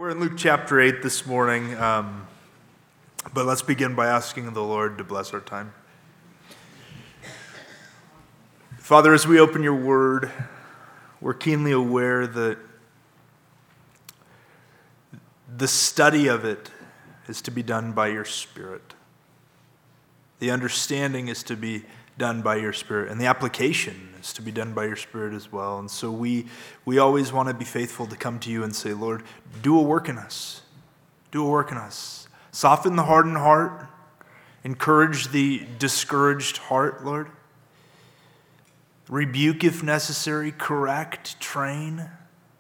We're in Luke chapter 8 this morning, but let's begin by asking the Lord to bless our time. Father, as we open your word, we're keenly aware that the study of it is to be done by your Spirit. The understanding is to be done by your Spirit, and the application is to be done by your Spirit as well. And so we always want to be faithful to come to you and say, Lord, do a work in us. Do a work in us. Soften the hardened heart. Encourage the discouraged heart, Lord. Rebuke if necessary. Correct. Train.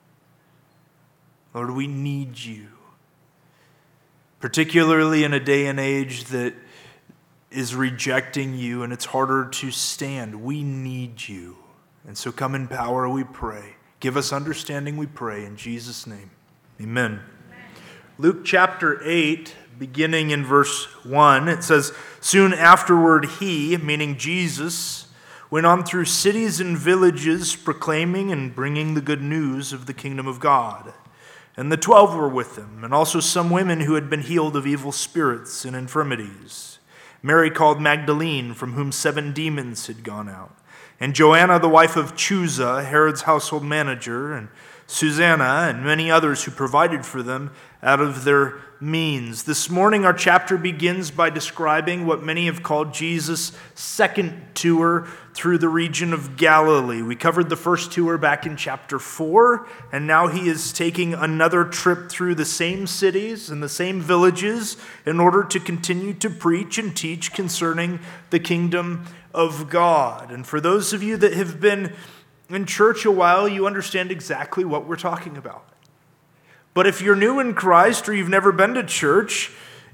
Lord, we need you. Particularly in a day and age that is rejecting you and it's harder to stand. We need you. And so come in power, we pray. Give us understanding, we pray. In Jesus' name, amen. Luke chapter 8, beginning in verse 1, it says, "Soon afterward he," meaning Jesus, "went on through cities and villages, proclaiming and bringing the good news of the kingdom of God. And the 12 were with him, and also some women who had been healed of evil spirits and infirmities. Mary called Magdalene, from whom 7 demons had gone out, and Joanna, the wife of Chuza, Herod's household manager, and Susanna, and many others who provided for them out of their means." This morning, our chapter begins by describing what many have called Jesus' second tour through the region of Galilee. We covered the first tour back in chapter 4, and now he is taking another trip through the same cities and the same villages in order to continue to preach and teach concerning the kingdom of God. And for those of you that have been in church a while, you understand exactly what we're talking about. But if you're new in Christ or you've never been to church,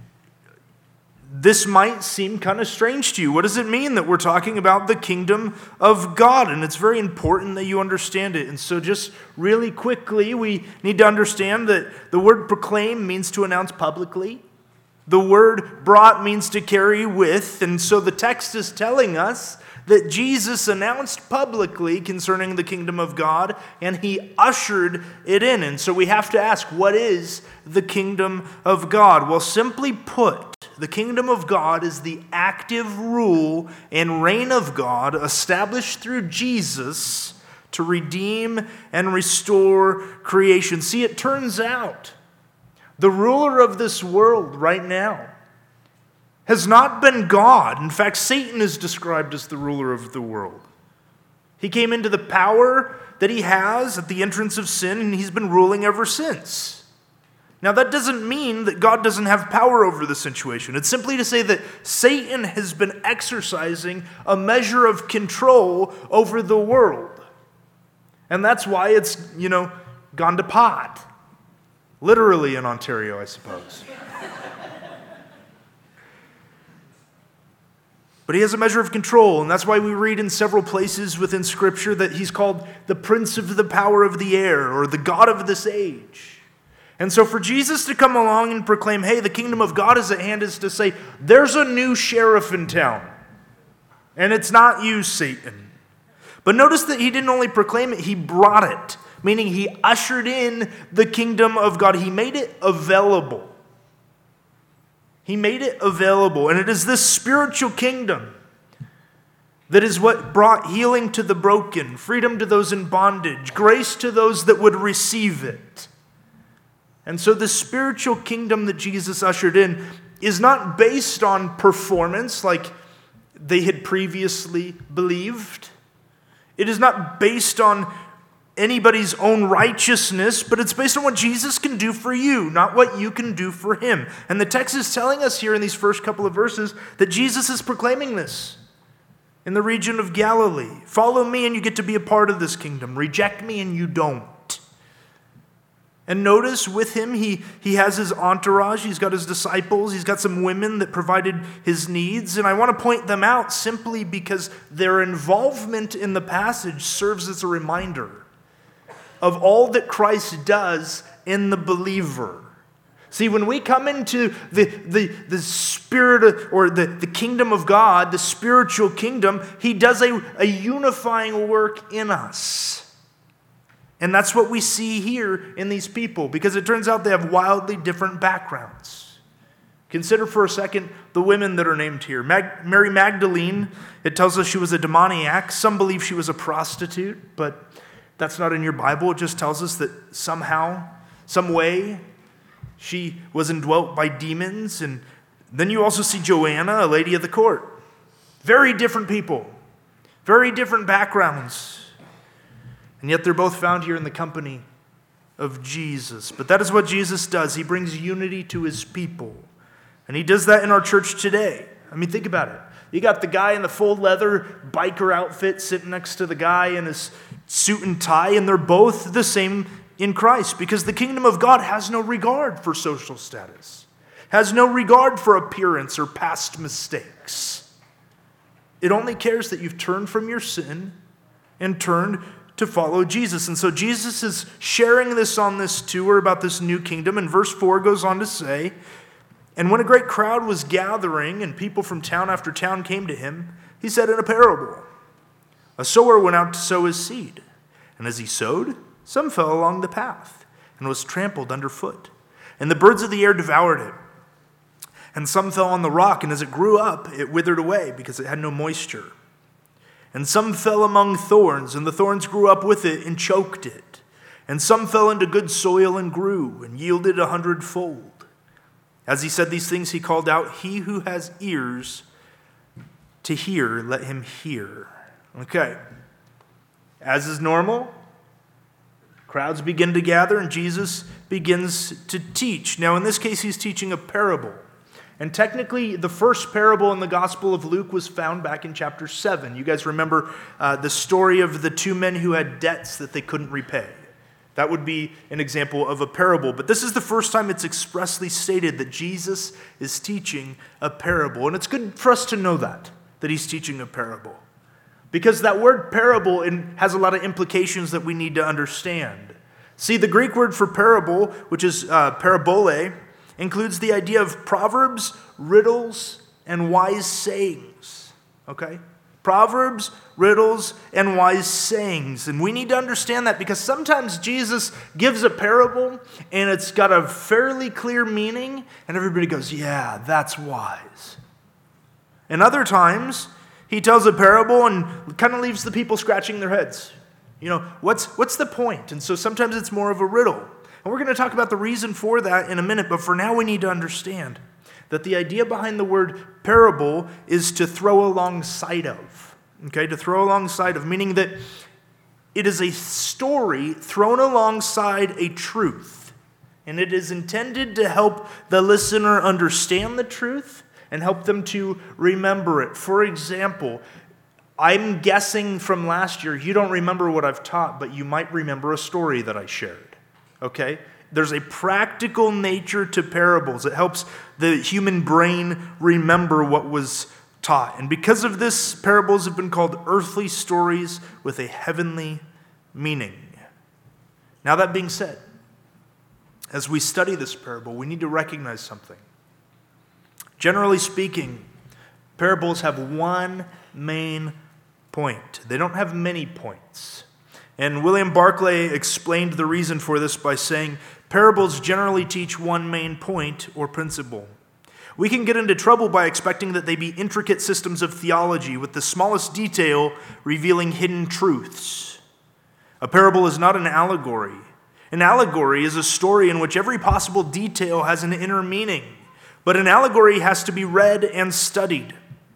this might seem kind of strange to you. What does it mean that we're talking about the kingdom of God? And it's very important that you understand it. And so just really quickly, we need to understand that the word proclaim means to announce publicly. The word brought means to carry with. And so the text is telling us that Jesus announced publicly concerning the kingdom of God, and he ushered it in. And so we have to ask, what is the kingdom of God? Well, simply put, the kingdom of God is the active rule and reign of God established through Jesus to redeem and restore creation. See, it turns out the ruler of this world right now has not been God. In fact, Satan is described as the ruler of the world. He came into the power that he has at the entrance of sin, and he's been ruling ever since. Now, that doesn't mean that God doesn't have power over the situation. It's simply to say that Satan has been exercising a measure of control over the world. And that's why it's, gone to pot. Literally in Ontario, I suppose. But he has a measure of control, and that's why we read in several places within Scripture that he's called the prince of the power of the air, or the God of this age. And so for Jesus to come along and proclaim, hey, the kingdom of God is at hand, is to say, there's a new sheriff in town. And it's not you, Satan. But notice that he didn't only proclaim it, he brought it. Meaning he ushered in the kingdom of God. He made it available. He made it available. And it is this spiritual kingdom that is what brought healing to the broken, freedom to those in bondage, grace to those that would receive it. And so the spiritual kingdom that Jesus ushered in is not based on performance like they had previously believed. It is not based on anybody's own righteousness, but it's based on what Jesus can do for you, not what you can do for him. And the text is telling us here in these first couple of verses that Jesus is proclaiming this in the region of Galilee. Follow me and you get to be a part of this kingdom. Reject me and you don't. And notice with him, he has his entourage, he's got his disciples, he's got some women that provided his needs. And I want to point them out simply because their involvement in the passage serves as a reminder of all that Christ does in the believer. See, when we come into the spirit or the kingdom of God, the spiritual kingdom, he does a unifying work in us. And that's what we see here in these people, because it turns out they have wildly different backgrounds. Consider for a second the women that are named here. Mary Magdalene, it tells us she was a demoniac. Some believe she was a prostitute, but that's not in your Bible. It just tells us that somehow, some way, she was indwelt by demons. And then you also see Joanna, a lady of the court. Very different people, very different backgrounds. And yet they're both found here in the company of Jesus. But that is what Jesus does. He brings unity to his people. And he does that in our church today. I mean, think about it. You got the guy in the full leather biker outfit sitting next to the guy in his suit and tie, and they're both the same in Christ, because the kingdom of God has no regard for social status, has no regard for appearance or past mistakes. It only cares that you've turned from your sin and turned to follow Jesus. And so Jesus is sharing this on this tour about this new kingdom. And verse 4 goes on to say, "And when a great crowd was gathering and people from town after town came to him, he said in a parable, a sower went out to sow his seed. And as he sowed, some fell along the path and was trampled underfoot. And the birds of the air devoured it. And some fell on the rock, and as it grew up, it withered away because it had no moisture. And some fell among thorns, and the thorns grew up with it and choked it. And some fell into good soil and grew and yielded 100-fold. As he said these things, he called out, 'He who has ears to hear, let him hear.'" Okay. As is normal, crowds begin to gather, and Jesus begins to teach. Now, in this case, he's teaching a parable. And technically, the first parable in the Gospel of Luke was found back in chapter 7. You guys remember the story of the two men who had debts that they couldn't repay. That would be an example of a parable. But this is the first time it's expressly stated that Jesus is teaching a parable. And it's good for us to know that he's teaching a parable. Because that word parable has a lot of implications that we need to understand. See, the Greek word for parable, which is parabole, includes the idea of proverbs, riddles, and wise sayings. Okay? Proverbs, riddles, and wise sayings. And we need to understand that because sometimes Jesus gives a parable and it's got a fairly clear meaning and everybody goes, "Yeah, that's wise." And other times, he tells a parable and kind of leaves the people scratching their heads. You know, what's the point? And so sometimes it's more of a riddle. And we're going to talk about the reason for that in a minute, but for now we need to understand that the idea behind the word parable is to throw alongside of. Okay, to throw alongside of, meaning that it is a story thrown alongside a truth. And it is intended to help the listener understand the truth and help them to remember it. For example, I'm guessing from last year, you don't remember what I've taught, but you might remember a story that I shared. Okay? There's a practical nature to parables. It helps the human brain remember what was taught. And because of this, parables have been called earthly stories with a heavenly meaning. Now, that being said, as we study this parable, we need to recognize something. Generally speaking, parables have one main point. They don't have many points. And William Barclay explained the reason for this by saying, parables generally teach one main point or principle. We can get into trouble by expecting that they be intricate systems of theology with the smallest detail revealing hidden truths. A parable is not an allegory. An allegory is a story in which every possible detail has an inner meaning. But an allegory has to be read and studied.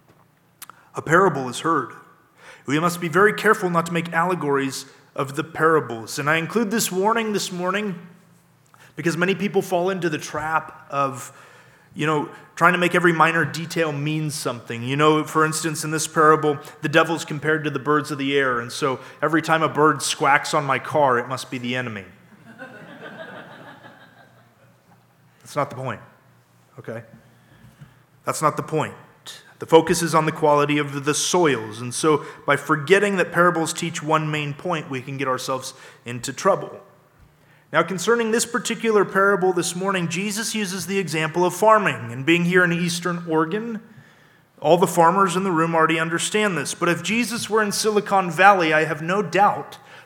A parable is heard. We must be very careful not to make allegories of the parables. And I include this warning this morning because many people fall into the trap of, trying to make every minor detail mean something. For instance, in this parable, the devil's compared to the birds of the air. And so every time a bird squawks on my car, it must be the enemy. That's not the point. Okay? That's not the point. The focus is on the quality of the soils. And so by forgetting that parables teach one main point, we can get ourselves into trouble. Now, concerning this particular parable this morning, Jesus uses the example of farming. And being here in Eastern Oregon, all the farmers in the room already understand this. But if Jesus were in Silicon Valley, I have no doubt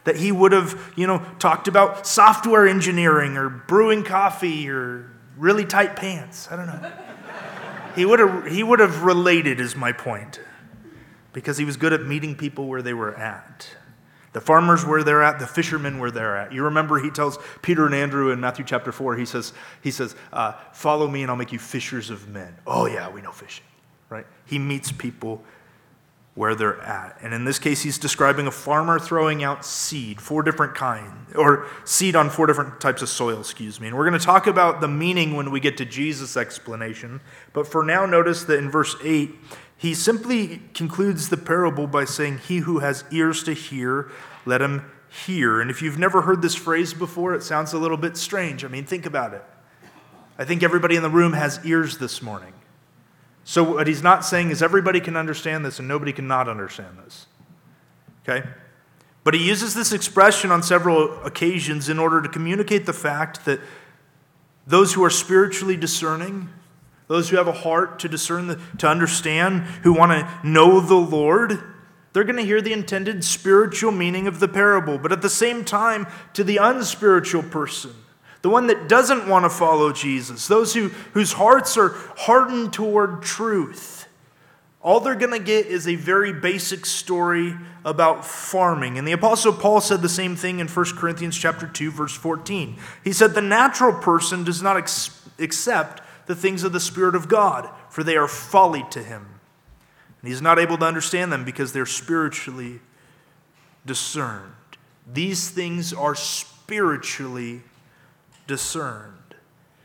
that he would have, talked about software engineering or brewing coffee or really tight pants. I don't know. He would have related, is my point, because he was good at meeting people where they were at. The farmers where they're at, the fishermen where they're at. You remember he tells Peter and Andrew in Matthew chapter 4, he says, follow me and I'll make you fishers of men. Oh yeah, we know fishing, right? He meets people where they're at. And in this case, he's describing a farmer throwing out seed, 4 different kinds, or seed on 4 different types of soil, And we're going to talk about the meaning when we get to Jesus' explanation. But for now, notice that in verse 8, he simply concludes the parable by saying, he who has ears to hear, let him hear. And if you've never heard this phrase before, it sounds a little bit strange. I mean, think about it. I think everybody in the room has ears this morning. So what he's not saying is everybody can understand this and nobody can not understand this. Okay? But he uses this expression on several occasions in order to communicate the fact that those who are spiritually discerning, those who have a heart to discern, to understand, who want to know the Lord, they're going to hear the intended spiritual meaning of the parable. But at the same time, to the unspiritual person, the one that doesn't want to follow Jesus, those whose hearts are hardened toward truth, all they're going to get is a very basic story about farming. And the Apostle Paul said the same thing in 1 Corinthians chapter 2, verse 14. He said, the natural person does not accept the things of the Spirit of God, for they are folly to him. And he's not able to understand them because they're spiritually discerned. These things are spiritually discerned.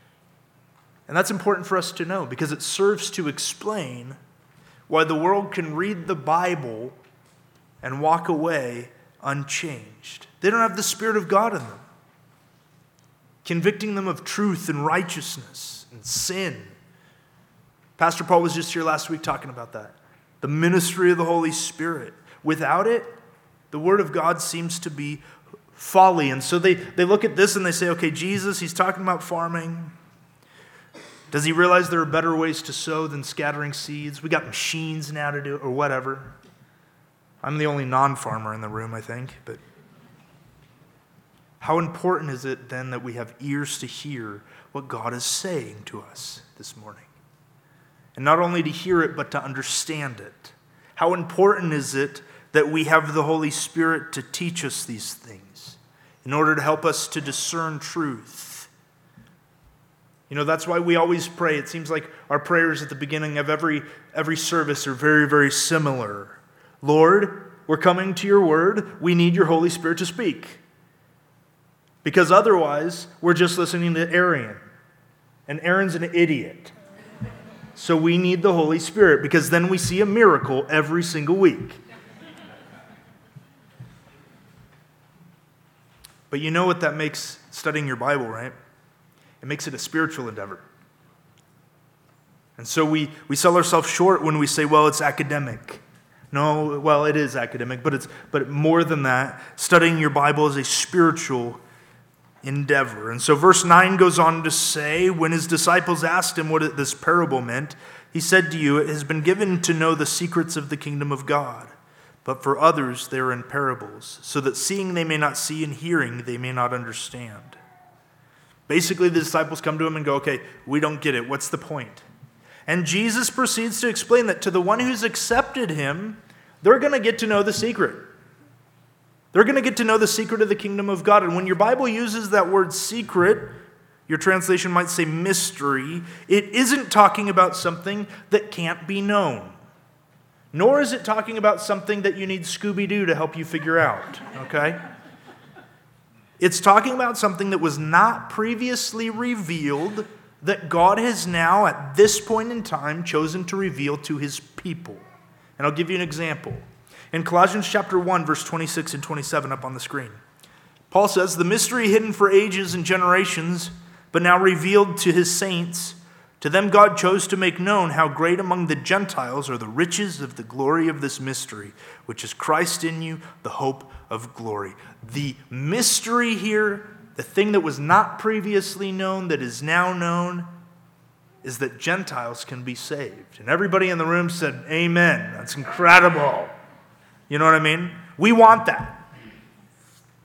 And that's important for us to know because it serves to explain why the world can read the Bible and walk away unchanged. They don't have the Spirit of God in them, convicting them of truth and righteousness and sin. Pastor Paul was just here last week talking about that. The ministry of the Holy Spirit. Without it, the Word of God seems to be folly. And so they look at this and they say, okay, Jesus, he's talking about farming. Does he realize there are better ways to sow than scattering seeds? We got machines now to do it, or whatever. I'm the only non-farmer in the room, I think. But how important is it then that we have ears to hear what God is saying to us this morning? And not only to hear it, but to understand it. How important is it that we have the Holy Spirit to teach us these things in order to help us to discern truth? That's why we always pray. It seems like our prayers at the beginning of every service are very, very similar. Lord, we're coming to your word. We need your Holy Spirit to speak. Because otherwise, we're just listening to Aaron. And Aaron's an idiot. So we need the Holy Spirit because then we see a miracle every single week. But you know what that makes studying your Bible, right? It makes it a spiritual endeavor. And so we sell ourselves short when we say, well, it's academic. No, well, it is academic, but more than that, studying your Bible is a spiritual endeavor. And so verse 9 goes on to say, when his disciples asked him what this parable meant, he said to you, it has been given to know the secrets of the kingdom of God. But for others, they are in parables, so that seeing they may not see and hearing they may not understand. Basically, the disciples come to him and go, okay, we don't get it. What's the point? And Jesus proceeds to explain that to the one who's accepted him, they're going to get to know the secret. They're going to get to know the secret of the kingdom of God. And when your Bible uses that word secret, your translation might say mystery, it isn't talking about something that can't be known. Nor is it talking about something that you need Scooby-Doo to help you figure out, okay? It's talking about something that was not previously revealed that God has now, at this point in time, chosen to reveal to his people. And I'll give you an example. In Colossians chapter 1, verse 26 and 27 up on the screen, Paul says, the mystery hidden for ages and generations, but now revealed to his saints, to them God chose to make known how great among the Gentiles are the riches of the glory of this mystery, which is Christ in you, the hope of glory. The mystery here, the thing that was not previously known, that is now known, is that Gentiles can be saved. And everybody in the room said, amen. That's incredible. You know what I mean? We want that.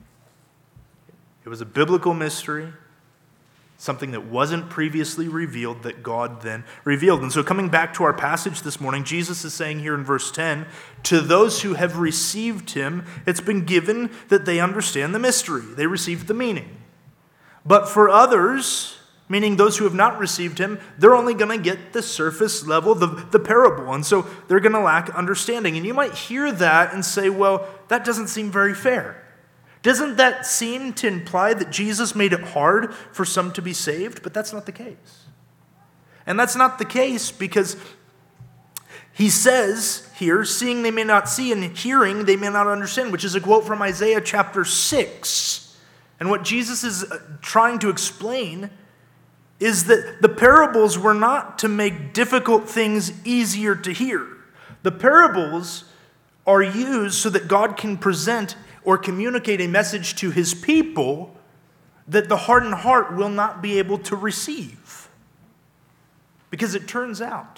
It was a biblical mystery, something that wasn't previously revealed that God then revealed. And so coming back to our passage this morning, Jesus is saying here in verse 10, to those who have received him, it's been given that they understand the mystery. They received the meaning. But for others, meaning those who have not received him, they're only going to get the surface level, the parable. And so they're going to lack understanding. And you might hear that and say, well, that doesn't seem very fair. Doesn't that seem to imply that Jesus made it hard for some to be saved? But that's not the case. And that's not the case because he says here, seeing they may not see and hearing they may not understand, which is a quote from Isaiah chapter 6. And what Jesus is trying to explain is that the parables were not to make difficult things easier to hear. The parables are used so that God can present or communicate a message to his people that the hardened heart will not be able to receive. Because it turns out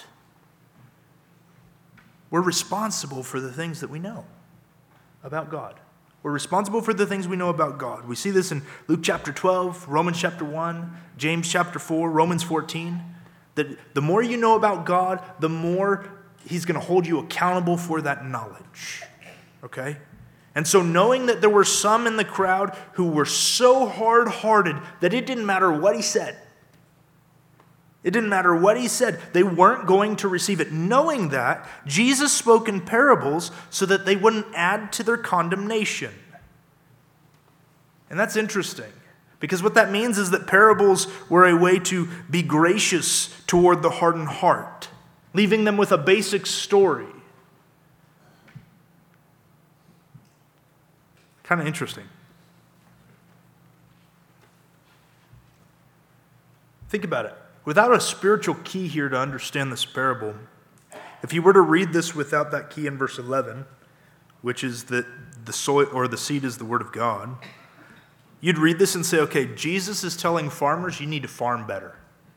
we're responsible for the things that we know about God. We're responsible for the things we know about God. We see this in Luke chapter 12, Romans chapter 1, James chapter 4, Romans 14. That the more you know about God, the more he's going to hold you accountable for that knowledge. Okay? And so knowing that there were some in the crowd who were so hard-hearted that it didn't matter what he said. It didn't matter what he said. They weren't going to receive it. Knowing that, Jesus spoke in parables so that they wouldn't add to their condemnation. And that's interesting, because what that means is that parables were a way to be gracious toward the hardened heart, leaving them with a basic story. Kind of interesting. Think about it. Without a spiritual key here to understand this parable, if you were to read this without that key in verse 11, which is that the soil or the seed is the word of God, you'd read this and say, okay, Jesus is telling farmers you need to farm better.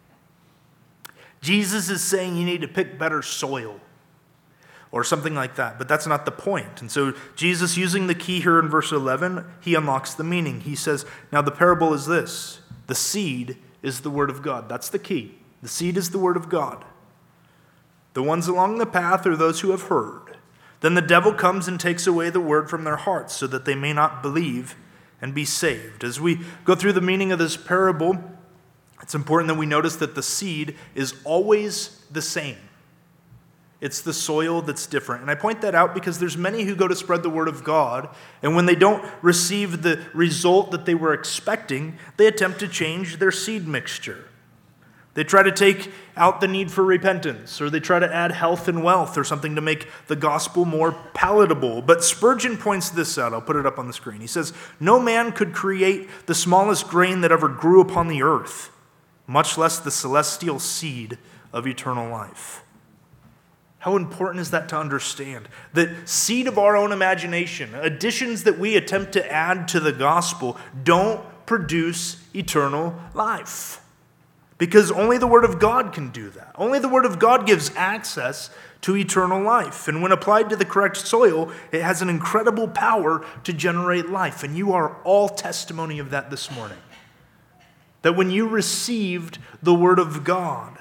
Jesus is saying you need to pick better soil, or something like that. But that's not the point. And so Jesus, using the key here in verse 11, he unlocks the meaning. He says, now the parable is this. The seed is the word of God. That's the key. The seed is the word of God. The ones along the path are those who have heard. Then the devil comes and takes away the word from their hearts so that they may not believe and be saved. As we go through the meaning of this parable, it's important that we notice that the seed is always the same. It's the soil that's different. And I point that out because there's many who go to spread the word of God, and when they don't receive the result that they were expecting, they attempt to change their seed mixture. They try to take out the need for repentance, or they try to add health and wealth or something to make the gospel more palatable. But Spurgeon points this out. I'll put it up on the screen. He says, no man could create the smallest grain that ever grew upon the earth, much less the celestial seed of eternal life. How important is that to understand? That seed of our own imagination, additions that we attempt to add to the gospel, don't produce eternal life. Because only the Word of God can do that. Only the Word of God gives access to eternal life. And when applied to the correct soil, it has an incredible power to generate life. And you are all testimony of that this morning. That when you received the Word of God,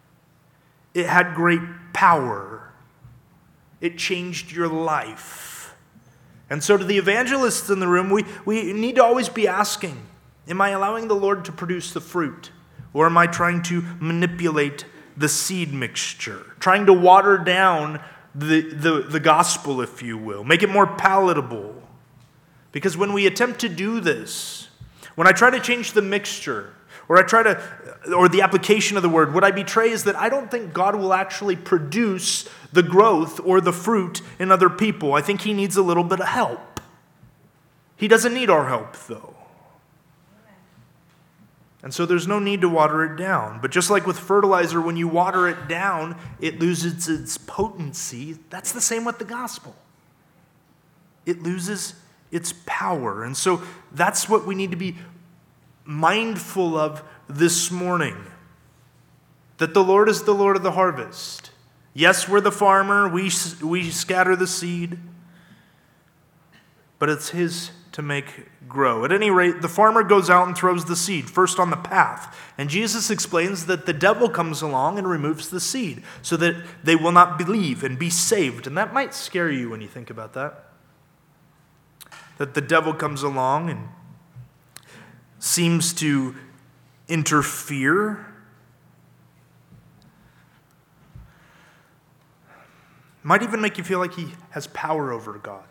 it had great power. It changed your life. And so to the evangelists in the room, we need to always be asking, am I allowing the Lord to produce the fruit? Or am I trying to manipulate the seed mixture? Trying to water down the gospel, if you will. Make it more palatable. Because when we attempt to do this, when I try to change the mixture, or the application of the word, what I betray is that I don't think God will actually produce the growth or the fruit in other people. I think he needs a little bit of help. He doesn't need our help, though. And so there's no need to water it down. But just like with fertilizer, when you water it down, it loses its potency. That's the same with the gospel. It loses its power. And so that's what we need to be mindful of this morning. That the Lord is the Lord of the harvest. Yes, we're the farmer. We scatter the seed. But it's his to make grow. At any rate, the farmer goes out and throws the seed, first on the path. And Jesus explains that the devil comes along and removes the seed so that they will not believe and be saved. And that might scare you when you think about that. That the devil comes along and seems to interfere. Might even make you feel like he has power over God.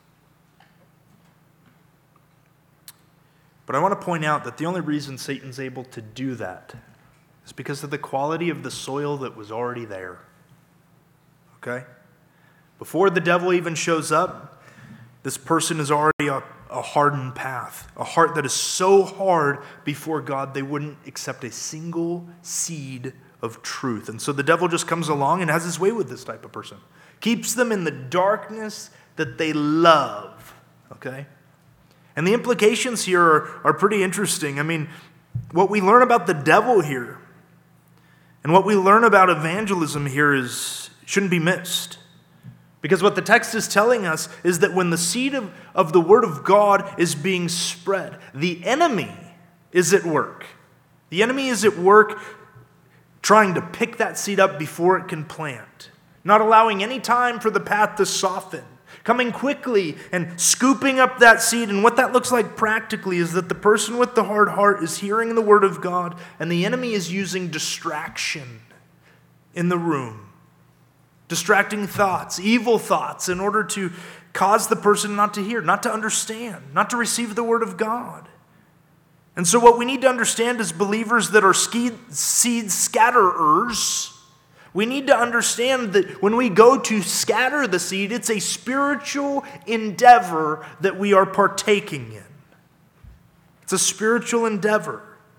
But I want to point out that the only reason Satan's able to do that is because of the quality of the soil that was already there. Okay? Before the devil even shows up, this person is already a hardened path, a heart that is so hard before God they wouldn't accept a single seed of truth. And so the devil just comes along and has his way with this type of person. Keeps them in the darkness that they love. Okay? And the implications here are pretty interesting. I mean, what we learn about the devil here and what we learn about evangelism here shouldn't be missed. Because what the text is telling us is that when the seed of the Word of God is being spread, the enemy is at work. The enemy is at work trying to pick that seed up before it can plant, not allowing any time for the path to soften, coming quickly and scooping up that seed. And what that looks like practically is that the person with the hard heart is hearing the Word of God, and the enemy is using distraction in the room. Distracting thoughts, evil thoughts, in order to cause the person not to hear, not to understand, not to receive the Word of God. And so what we need to understand as believers that are seed scatterers, we need to understand that when we go to scatter the seed, it's a spiritual endeavor that we are partaking in. It's a spiritual endeavor.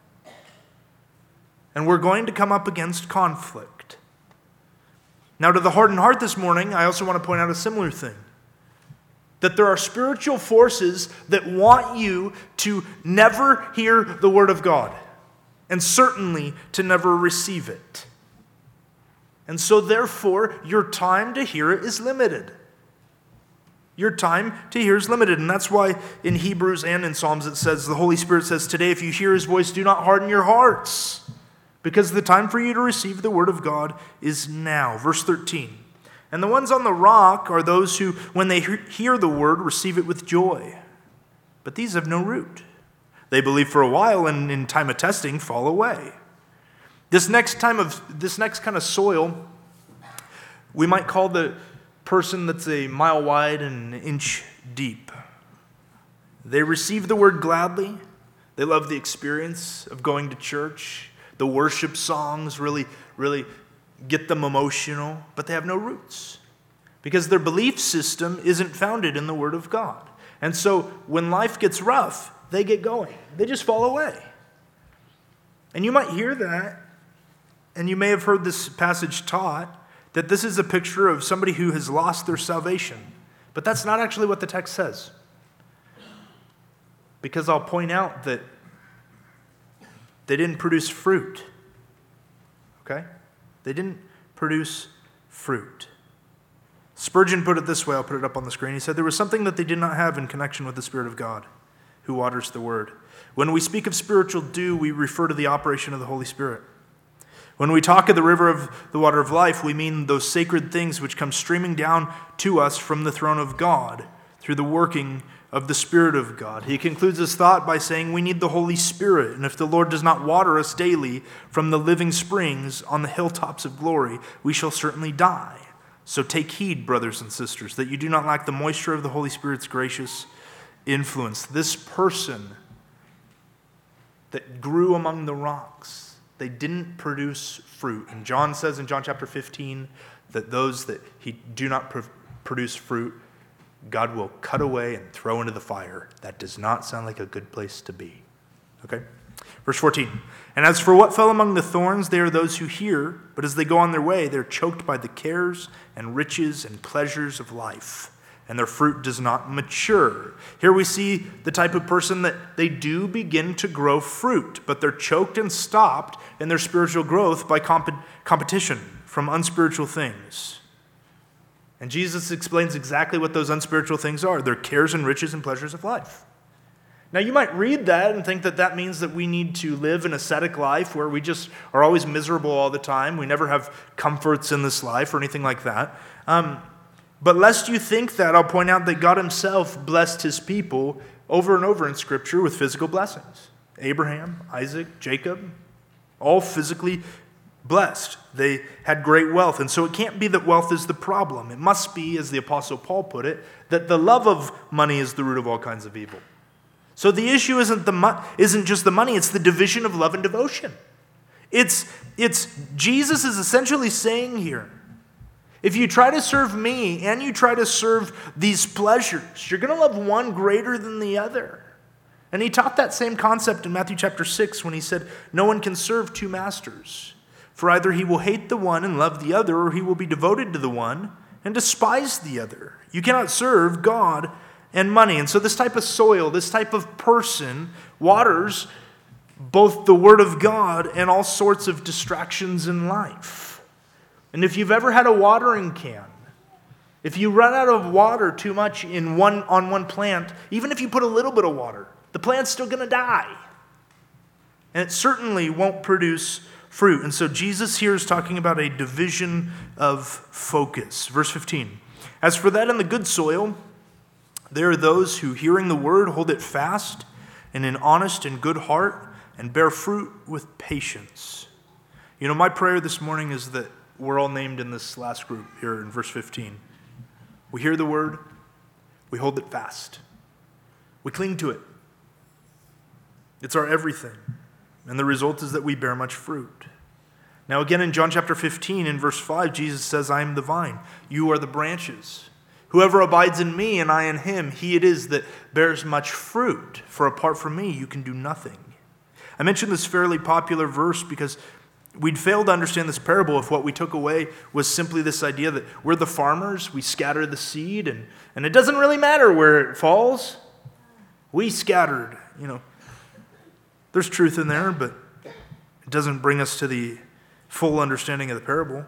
And we're going to come up against conflict. Now, to the hardened heart this morning, I also want to point out a similar thing. That there are spiritual forces that want you to never hear the Word of God, and certainly to never receive it. And so, therefore, your time to hear it is limited. Your time to hear is limited. And that's why in Hebrews and in Psalms it says, the Holy Spirit says, today if you hear His voice, do not harden your hearts. Because the time for you to receive the Word of God is now. Verse 13. And the ones on the rock are those who, when they hear the Word, receive it with joy. But these have no root. They believe for a while and in time of testing fall away. This next kind of soil, we might call the person that's a mile wide and an inch deep. They receive the Word gladly. They love the experience of going to church. The worship songs really get them emotional, but they have no roots because their belief system isn't founded in the Word of God. And so when life gets rough, they get going. They just fall away. And you might hear that, and you may have heard this passage taught, that this is a picture of somebody who has lost their salvation. But that's not actually what the text says. Because I'll point out that they didn't produce fruit. Okay? They didn't produce fruit. Spurgeon put it this way, I'll put it up on the screen. He said, there was something that they did not have in connection with the Spirit of God, who waters the Word. When we speak of spiritual dew, we refer to the operation of the Holy Spirit. When we talk of the river of the water of life, we mean those sacred things which come streaming down to us from the throne of God through the working of the Spirit of God. He concludes his thought by saying we need the Holy Spirit, and if the Lord does not water us daily from the living springs on the hilltops of glory, we shall certainly die. So take heed, brothers and sisters, that you do not lack the moisture of the Holy Spirit's gracious influence. This person that grew among the rocks, they didn't produce fruit. And John says in John chapter 15 that those that do not produce fruit, God will cut away and throw into the fire. That does not sound like a good place to be. Okay? Verse 14. And as for what fell among the thorns, they are those who hear, but as they go on their way, they're choked by the cares and riches and pleasures of life, and their fruit does not mature. Here we see the type of person that they do begin to grow fruit, but they're choked and stopped in their spiritual growth by competition from unspiritual things. And Jesus explains exactly what those unspiritual things are. They're cares and riches and pleasures of life. Now, you might read that and think that that means that we need to live an ascetic life where we just are always miserable all the time. We never have comforts in this life or anything like that. But lest you think that, I'll point out that God himself blessed his people over and over in Scripture with physical blessings. Abraham, Isaac, Jacob, all physically blessed. They had great wealth. And so it can't be that wealth is the problem. It must be, as the Apostle Paul put it, that the love of money is the root of all kinds of evil. So the issue isn't just the money, it's the division of love and devotion. It's Jesus is essentially saying here, if you try to serve me and you try to serve these pleasures, you're going to love one greater than the other. And he taught that same concept in Matthew chapter 6 when he said, no one can serve two masters. For either he will hate the one and love the other, or he will be devoted to the one and despise the other. You cannot serve God and money. And so this type of soil, this type of person waters both the Word of God and all sorts of distractions in life. And if you've ever had a watering can, if you run out of water too much on one plant, even if you put a little bit of water, the plant's still going to die. And it certainly won't produce fruit. And so Jesus here is talking about a division of focus. Verse 15. As for that in the good soil, there are those who, hearing the word, hold it fast in an honest and good heart and bear fruit with patience. You know, my prayer this morning is that we're all named in this last group here in verse 15. We hear the word, we hold it fast. We cling to it. It's our everything. And the result is that we bear much fruit. Now again in John chapter 15, in verse 5, Jesus says, I am the vine, you are the branches. Whoever abides in me and I in him, he it is that bears much fruit. For apart from me, you can do nothing. I mentioned this fairly popular verse because we'd fail to understand this parable if what we took away was simply this idea that we're the farmers, we scatter the seed, and it doesn't really matter where it falls. We scattered, There's truth in there, but it doesn't bring us to the full understanding of the parable.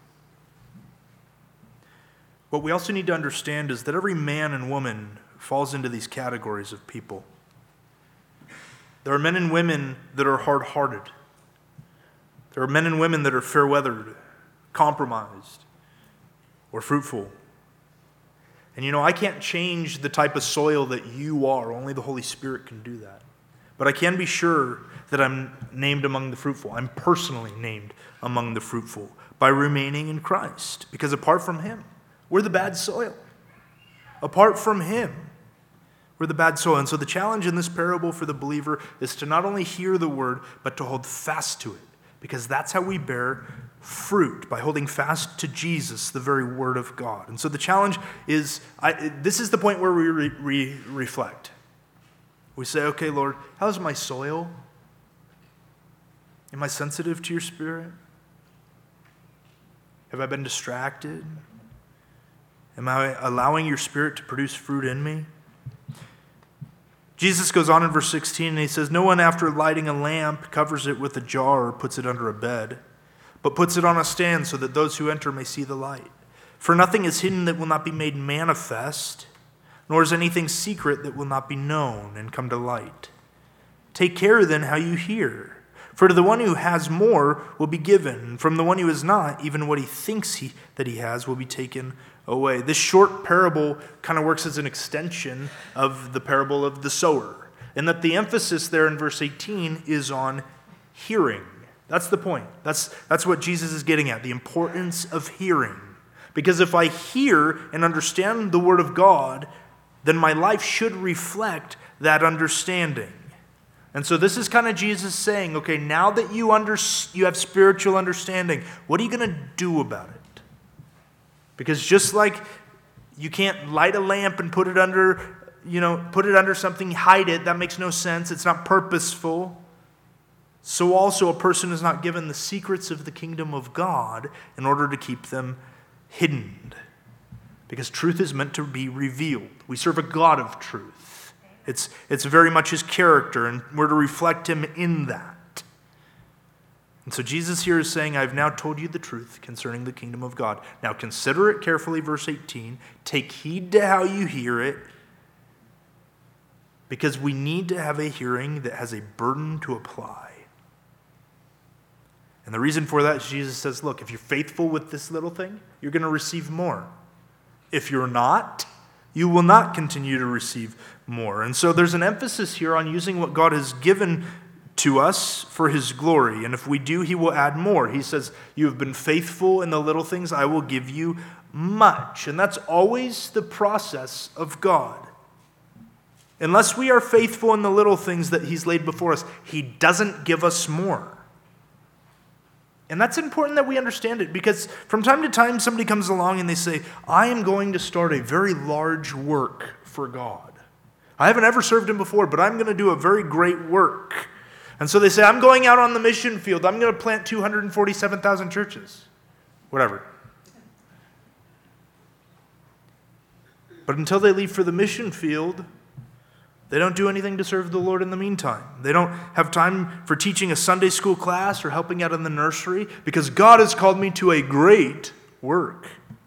What we also need to understand is that every man and woman falls into these categories of people. There are men and women that are hard-hearted. There are men and women that are fair-weathered, compromised, or fruitful. And I can't change the type of soil that you are. Only the Holy Spirit can do that. But I can be sure that I'm named among the fruitful. I'm personally named among the fruitful by remaining in Christ. Because apart from him, we're the bad soil. Apart from him, we're the bad soil. And so the challenge in this parable for the believer is to not only hear the word, but to hold fast to it. Because that's how we bear fruit, by holding fast to Jesus, the very word of God. And so the challenge is, this is the point where we reflect. We say, okay, Lord, how's my soil? Am I sensitive to your Spirit? Have I been distracted? Am I allowing your Spirit to produce fruit in me? Jesus goes on in verse 16 and he says, no one after lighting a lamp covers it with a jar or puts it under a bed, but puts it on a stand so that those who enter may see the light. For nothing is hidden that will not be made manifest, nor is anything secret that will not be known and come to light. Take care then how you hear. For to the one who has more will be given, and from the one who has not, even what he thinks that he has will be taken away. This short parable kind of works as an extension of the parable of the sower, and that the emphasis there in verse 18 is on hearing. That's the point. That's what Jesus is getting at, the importance of hearing. Because if I hear and understand the word of God, then my life should reflect that understanding. And so this is kind of Jesus saying, okay, now that you have spiritual understanding, what are you going to do about it? Because just like you can't light a lamp and put it under something, hide it, that makes no sense. It's not purposeful. So also a person is not given the secrets of the kingdom of God in order to keep them hidden. Because truth is meant to be revealed. We serve a God of truth. It's very much his character, and we're to reflect him in that. And so Jesus here is saying, I've now told you the truth concerning the kingdom of God. Now consider it carefully, verse 18. Take heed to how you hear it, because we need to have a hearing that has a burden to apply. And the reason for that is Jesus says, look, if you're faithful with this little thing, you're going to receive more. If you're not, you will not continue to receive more. And so there's an emphasis here on using what God has given to us for his glory. And if we do, he will add more. He says, you have been faithful in the little things, I will give you much. And that's always the process of God. Unless we are faithful in the little things that he's laid before us, he doesn't give us more. And that's important that we understand it, because from time to time somebody comes along and they say, I am going to start a very large work for God. I haven't ever served him before, but I'm going to do a very great work. And so they say, I'm going out on the mission field. I'm going to plant 247,000 churches. Whatever. But until they leave for the mission field, they don't do anything to serve the Lord in the meantime. They don't have time for teaching a Sunday school class or helping out in the nursery, because God has called me to a great work.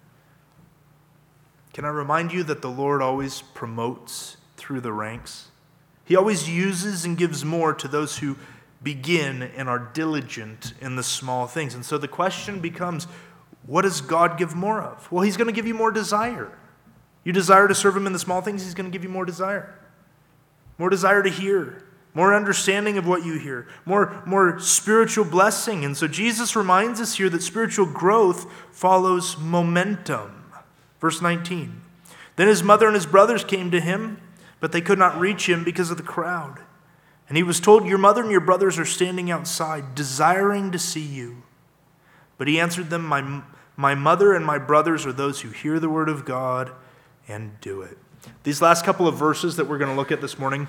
Can I remind you that the Lord always promotes through the ranks? He always uses and gives more to those who begin and are diligent in the small things. And so the question becomes, what does God give more of? Well, he's going to give you more desire. You desire to serve him in the small things, he's going to give you more desire. More desire to hear, more understanding of what you hear, more spiritual blessing. And so Jesus reminds us here that spiritual growth follows momentum. Verse 19, then his mother and his brothers came to him, but they could not reach him because of the crowd. And he was told, your mother and your brothers are standing outside, desiring to see you. But he answered them, my mother and my brothers are those who hear the word of God and do it. These last couple of verses that we're going to look at this morning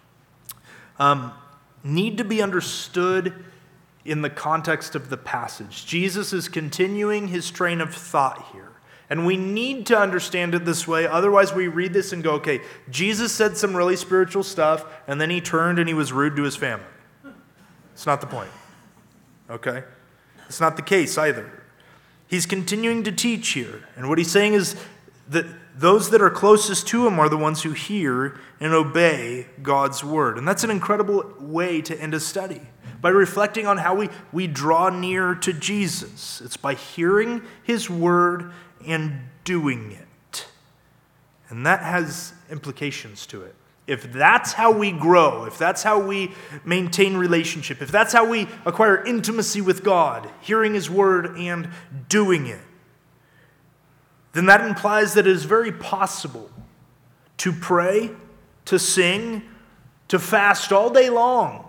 need to be understood in the context of the passage. Jesus is continuing his train of thought here. And we need to understand it this way. Otherwise, we read this and go, okay, Jesus said some really spiritual stuff, and then he turned and he was rude to his family. It's not the point. Okay? It's not the case either. He's continuing to teach here. And what he's saying is that those that are closest to him are the ones who hear and obey God's word. And that's an incredible way to end a study, by reflecting on how we draw near to Jesus. It's by hearing his word and doing it. And that has implications to it. If that's how we grow, if that's how we maintain relationship, if that's how we acquire intimacy with God, hearing his word and doing it, then that implies that it is very possible to pray, to sing, to fast all day long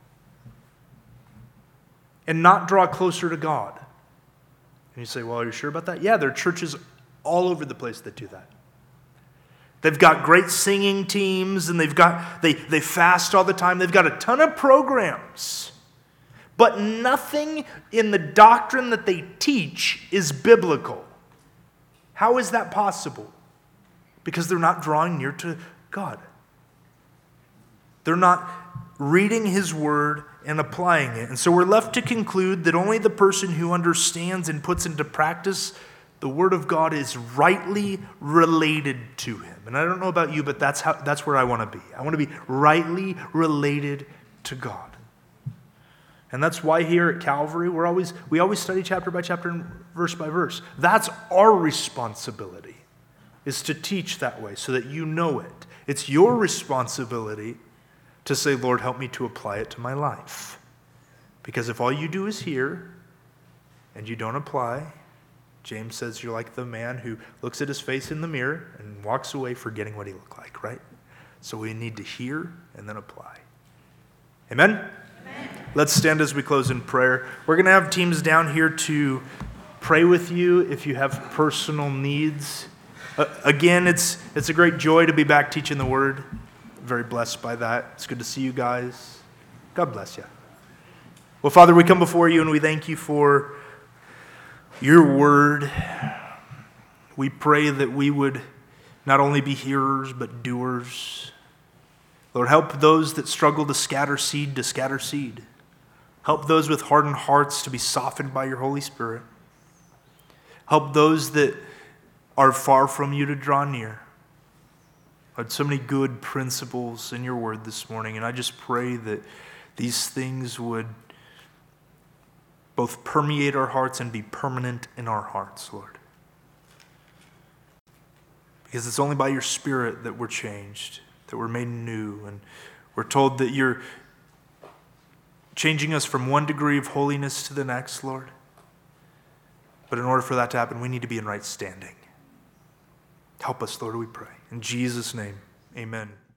and not draw closer to God. And you say, well, are you sure about that? Yeah, there are churches all over the place that do that. They've got great singing teams, and they fast all the time. They've got a ton of programs. But nothing in the doctrine that they teach is biblical. How is that possible? Because they're not drawing near to God. They're not reading his word and applying it. And so we're left to conclude that only the person who understands and puts into practice the word of God is rightly related to him. And I don't know about you, but that's where I want to be. I want to be rightly related to God. And that's why here at Calvary, we always study chapter by chapter and verse by verse. That's our responsibility, is to teach that way so that you know it. It's your responsibility to say, Lord, help me to apply it to my life. Because if all you do is hear and you don't apply, James says you're like the man who looks at his face in the mirror and walks away forgetting what he looked like, right? So we need to hear and then apply. Amen? Amen. Let's stand as we close in prayer. We're going to have teams down here to pray with you if you have personal needs. Again, it's a great joy to be back teaching the word. Very blessed by that. It's good to see you guys. God bless you. Well, Father, we come before you and we thank you for your word. We pray that we would not only be hearers, but doers. Lord, help those that struggle to scatter seed. Help those with hardened hearts to be softened by your Holy Spirit. Help those that are far from you to draw near. Lord, so many good principles in your word this morning, and I just pray that these things would both permeate our hearts and be permanent in our hearts, Lord. Because it's only by your Spirit that we're changed, that we're made new, and we're told that you're changing us from one degree of holiness to the next, Lord. But in order for that to happen, we need to be in right standing. Help us, Lord, we pray. In Jesus' name, amen.